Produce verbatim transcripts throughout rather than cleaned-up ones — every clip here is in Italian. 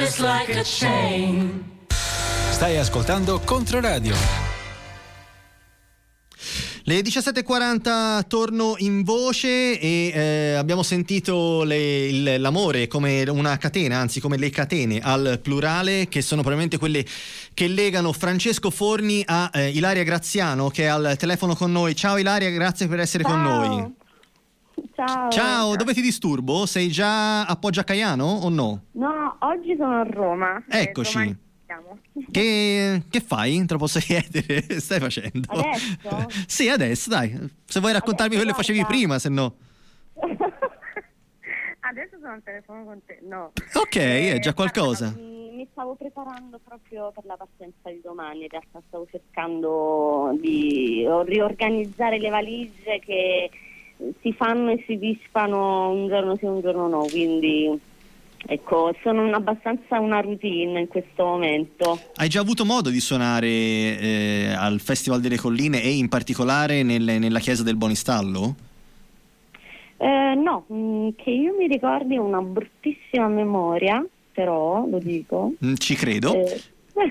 just like a chain. Stai ascoltando Controradio. Le diciassette e quaranta torno in voce e eh, abbiamo sentito le, il, l'amore come una catena, anzi come le catene al plurale, che sono probabilmente quelle che legano Francesco Forni a eh, Ilaria Graziano, che è al telefono con noi. Ciao Ilaria, grazie per essere Ciao. con noi. Ciao. Ciao, dove ti disturbo? Sei già a Poggio a Caiano o no? No, oggi sono a Roma. Eccoci. Eh, Che, che fai? Te lo posso chiedere? Stai facendo? Adesso? Sì, adesso, dai. Se vuoi raccontarmi Adesso, quello che facevi guarda. prima, se no. Adesso sono al telefono con te. No. Ok, Eh, è già qualcosa. guarda, mi, mi stavo preparando proprio per la partenza di domani. In realtà stavo cercando di riorganizzare le valigie che si fanno e si dispano un giorno sì, un giorno no. Quindi ecco, sono un, abbastanza una routine in questo momento. Hai già avuto modo di suonare eh, al Festival delle Colline e in particolare nel- nella chiesa del Bonistallo? Eh, no, mh, che io mi ricordi una bruttissima memoria, però lo dico. Mm, ci credo. Eh,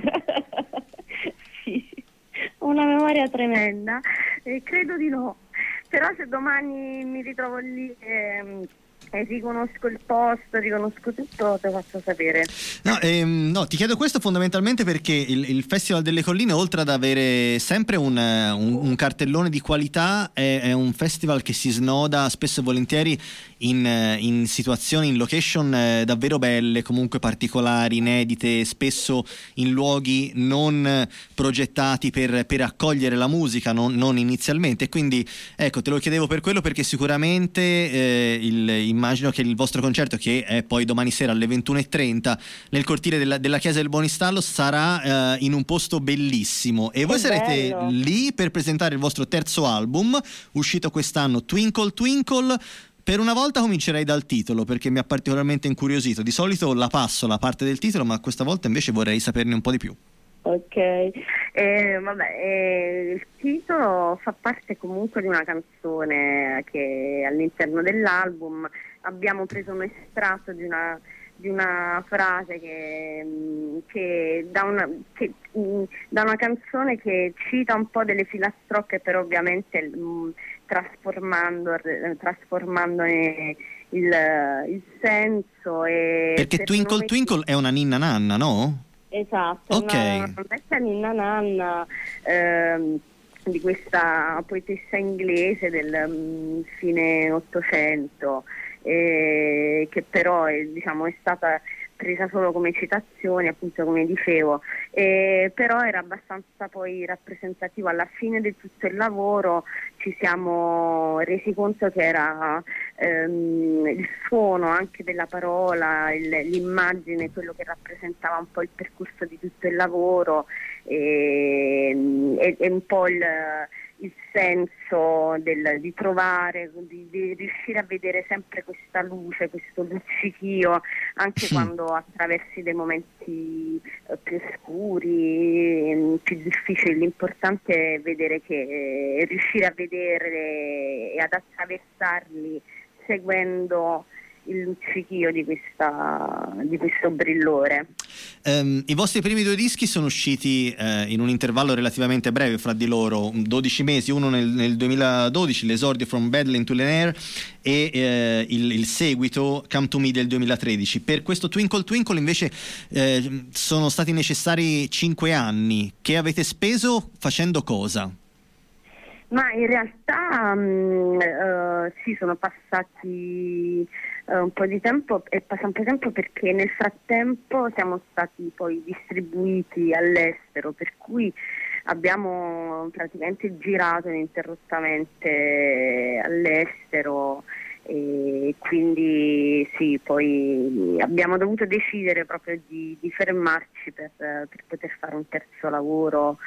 sì, una memoria tremenda. Eh, credo di no. Però se domani mi ritrovo lì ehm, e riconosco il posto, riconosco tutto, te lo faccio sapere. No, ehm, no, ti chiedo questo fondamentalmente perché il, il Festival delle Colline, oltre ad avere sempre un, eh, un, un cartellone di qualità, è, è un festival che si snoda spesso e volentieri in, eh, in situazioni, in location eh, davvero belle, comunque particolari, inedite, spesso in luoghi non eh, progettati per, per accogliere la musica, non, non inizialmente. Quindi ecco, te lo chiedevo per quello, perché sicuramente eh, il immagino che il vostro concerto, che è poi domani sera alle ventuno e trenta nel cortile della, della chiesa del Bonistallo, sarà eh, in un posto bellissimo e voi Che sarete bello. lì per presentare il vostro terzo album uscito quest'anno, Twinkle Twinkle. Per una volta comincerei dal titolo, perché mi ha particolarmente incuriosito. Di solito la passo la parte del titolo, ma questa volta invece vorrei saperne un po' di più. Ok, eh, vabbè, eh, il titolo fa parte comunque di una canzone che all'interno dell'album abbiamo preso un estratto di una, di una frase che, mh, che, da una, che mh, da una canzone che cita un po' delle filastrocche, però ovviamente mh, trasformando, eh, trasformandone il, il senso. E Perché per Twinkle noi- Twinkle è una ninna nanna, no? Esatto, Ok. una, una vecchia ninna nanna ehm, di questa poetessa inglese del mm, fine Ottocento, eh, che però è, diciamo, è stata presa solo come citazione, appunto come dicevo, eh, però era abbastanza poi rappresentativo. Alla fine di tutto il lavoro ci siamo resi conto che era ehm, il suono anche della parola, il, l'immagine, quello che rappresentava un po' il percorso di tutto il lavoro e, e, e un po' il, il senso del, di trovare, di, di riuscire a vedere sempre questa luce, questo luccichio, anche quando attraversi dei momenti eh, più scuri, eh, più difficili. L'importante è vedere che eh, riuscire a vedere e ad attraversarli seguendo il luccichio di, questa, di questo brillore. Um, I vostri primi due dischi sono usciti eh, in un intervallo relativamente breve fra di loro, dodici mesi, uno nel, nel duemiladodici, l'esordio From Bedlam to Lenaire, e eh, il, il seguito Come to Me del duemilatredici. Per questo Twinkle Twinkle invece eh, sono stati necessari cinque anni. Che avete speso facendo cosa? Ma in realtà mh, eh, sì, sono passati eh, un po' di tempo, è passato un po' di tempo perché nel frattempo siamo stati poi distribuiti all'estero, per cui abbiamo praticamente girato ininterrottamente all'estero e quindi sì, poi abbiamo dovuto decidere proprio di, di fermarci per, per poter fare un terzo lavoro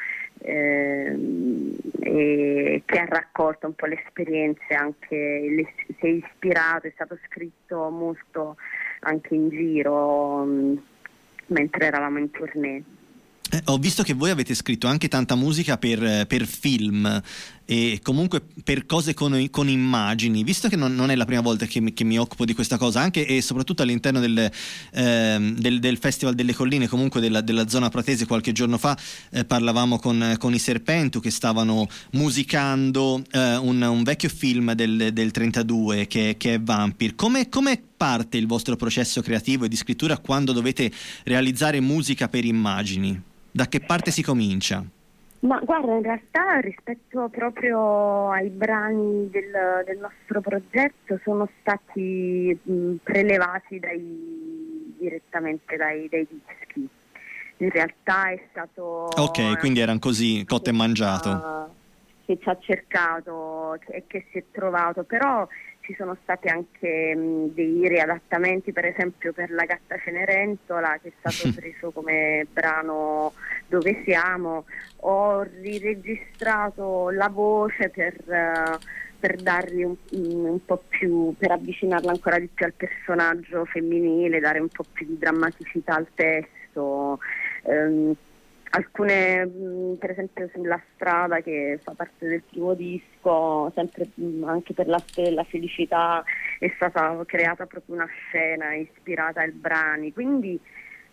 ehm, e che ha raccolto un po' le esperienze, anche le, si è ispirato, è stato scritto molto anche in giro mh, mentre eravamo in tournée. Eh, ho visto che voi avete scritto anche tanta musica per, per film. e comunque per cose con, con immagini, visto che non, non è la prima volta che mi, che mi occupo di questa cosa, anche e soprattutto all'interno del, ehm, del, del Festival delle Colline, comunque della, della zona pratese, qualche giorno fa eh, parlavamo con, con i Serpentu che stavano musicando eh, un, un vecchio film del, del trentadue che, che è Vampire. Come, come parte il vostro processo creativo e di scrittura quando dovete realizzare musica per immagini? Da che parte si comincia? Ma guarda, in realtà rispetto proprio ai brani del, del nostro progetto sono stati mh, prelevati dai, direttamente dai, dai dischi. In realtà è stato... Ok, quindi erano così, cotto e mangiato. Che ci ha cercato e che si è trovato, però ci sono stati anche mh, dei riadattamenti, per esempio per La gatta Cenerentola, che è stato preso come brano Dove siamo. Ho riregistrato la voce per, uh, per dargli un, un po' più, per avvicinarla ancora di più al personaggio femminile, dare un po' più di drammaticità al testo. Um, alcune, mh, per esempio sulla strada, che fa parte del primo disco, sempre mh, anche per la stella felicità è stata creata proprio una scena ispirata ai brani, quindi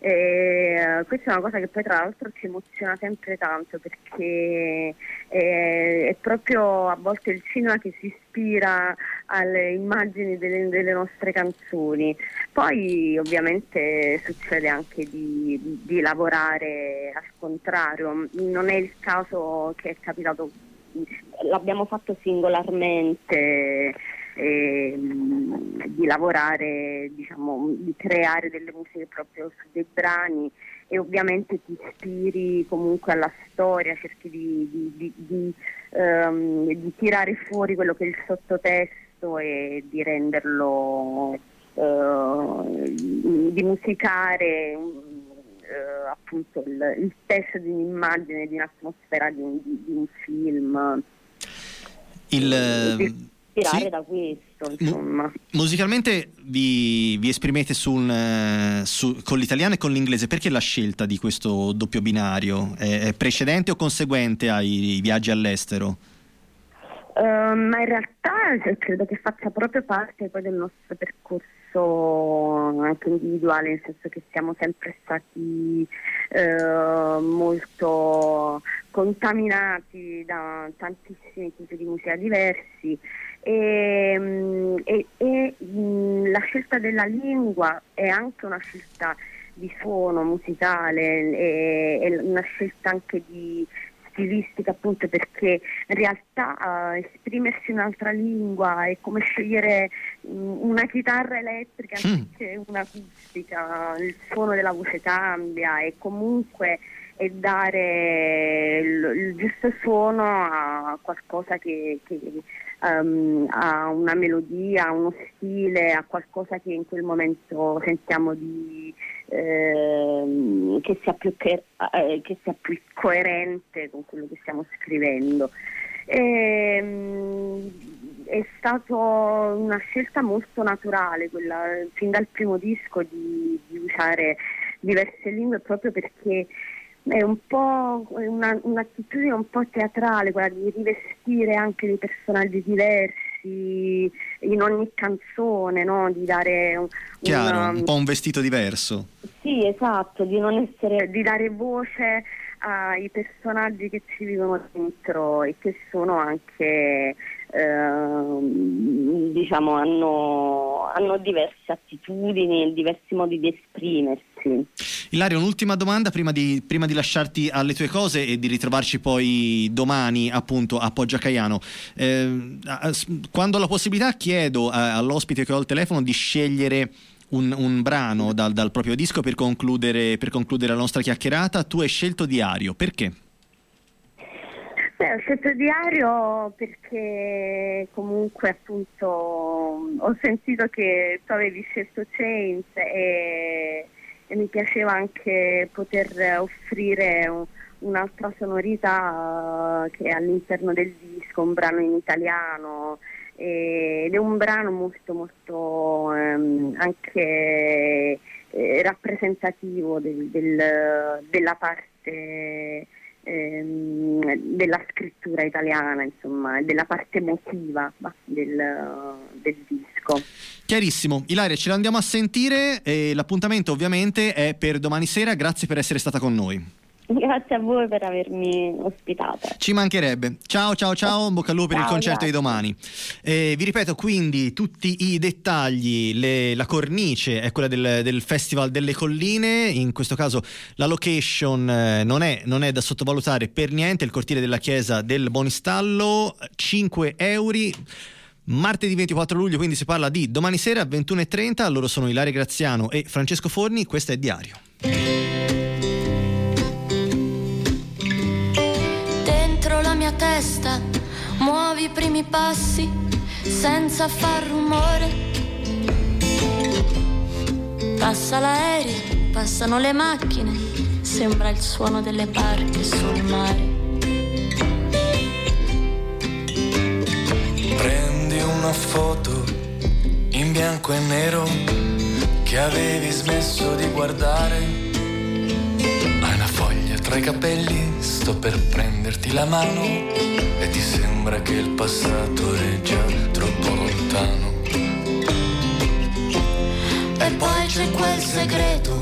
eh, questa è una cosa che poi tra l'altro ci emoziona sempre tanto, perché eh, è proprio a volte il cinema che si ispira alle immagini delle, delle nostre canzoni. Poi ovviamente succede anche di, di lavorare al contrario, non è il caso che è capitato, l'abbiamo fatto singolarmente, eh, di lavorare, diciamo, di creare delle musiche proprio su dei brani, e ovviamente ti ispiri comunque alla storia, cerchi di, di, di, di, um, di tirare fuori quello che è il sottotesto e di renderlo, uh, di musicare uh, appunto il, il testo di un'immagine, di un'atmosfera di un, di, di un film. Il... Sì. Da questo, insomma. Musicalmente vi, vi esprimete sul, su, con l'italiano e con l'inglese. Perché la scelta di questo doppio binario? È, è precedente o conseguente ai viaggi all'estero? Uh, ma in realtà credo che faccia proprio parte poi del nostro percorso anche individuale, nel senso che siamo sempre stati uh, molto contaminati da tantissimi tipi di musica diversi. E, e, e mh, la scelta della lingua è anche una scelta di suono musicale, è, è una scelta anche di stilistica, appunto perché in realtà uh, esprimersi in un'altra lingua è come scegliere mh, una chitarra elettrica anziché un'acustica, il suono della voce cambia e comunque è dare il, il giusto suono a qualcosa che, che Um, a una melodia, a uno stile, a qualcosa che in quel momento sentiamo di eh, che sia più che, eh, che sia più coerente con quello che stiamo scrivendo. E, um, è stata una scelta molto naturale quella, fin dal primo disco, di, di usare diverse lingue, proprio perché è un po' una, un'attitudine un po' teatrale, quella di rivestire anche dei personaggi diversi in ogni canzone, no? Di dare un, Chiaro, una, un po' un vestito diverso. Sì, esatto, di non essere, di dare voce ai personaggi che ci vivono dentro e che sono anche eh, diciamo hanno, hanno diverse attitudini, diversi modi di esprimersi. Ilaria, un'ultima domanda prima di, prima di lasciarti alle tue cose e di ritrovarci poi domani appunto a Poggia Caiano. Eh, quando ho la possibilità chiedo a, all'ospite che ho al telefono di scegliere un, un brano dal, dal proprio disco per concludere, per concludere la nostra chiacchierata. Tu hai scelto Diario, perché? Beh, ho scelto Diario perché comunque appunto ho sentito che tu avevi scelto Chains e, e mi piaceva anche poter offrire un, un'altra sonorità uh, che è all'interno del disco, un brano in italiano, e, ed è un brano molto molto um, anche eh, rappresentativo del, del, della parte ehm, della scrittura italiana, insomma, della parte emotiva del, del disco. Chiarissimo. Ilaria, ce l'andiamo a sentire e l'appuntamento ovviamente è per domani sera. Grazie per essere stata con noi. Grazie a voi per avermi ospitata. Ci mancherebbe. Ciao ciao ciao, in bocca al lupo per Ciao, il concerto grazie. di domani. Eh, vi ripeto quindi tutti i dettagli, le- la cornice è quella del, del Festival delle Colline, in questo caso la location eh, non, è, non è da sottovalutare per niente, il cortile della chiesa del Bonistallo, cinque euro. Martedì ventiquattro luglio, quindi si parla di domani sera ventuno e trenta. Loro sono Ilaria Graziano e Francesco Forni, questo è Diario. La mia testa muovi i primi passi senza far rumore. Passa l'aereo, passano le macchine, sembra il suono delle barche sul mare. Prendi una foto in bianco e nero che avevi smesso di guardare. Hai una foglia tra i capelli, sto per prenderti la mano e ti sembra che il passato è già troppo lontano. E poi c'è quel segreto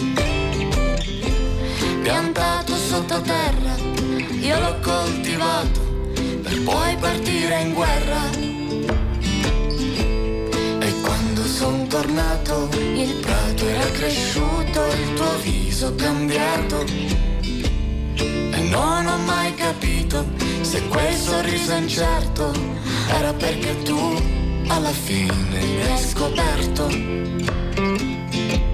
piantato sottoterra, io l'ho coltivato per poi partire in guerra. E quando son tornato Il prato era cresciuto, il tuo viso cambiato. e non ho mai capito se quel sorriso incerto era perché tu alla fine mi hai scoperto.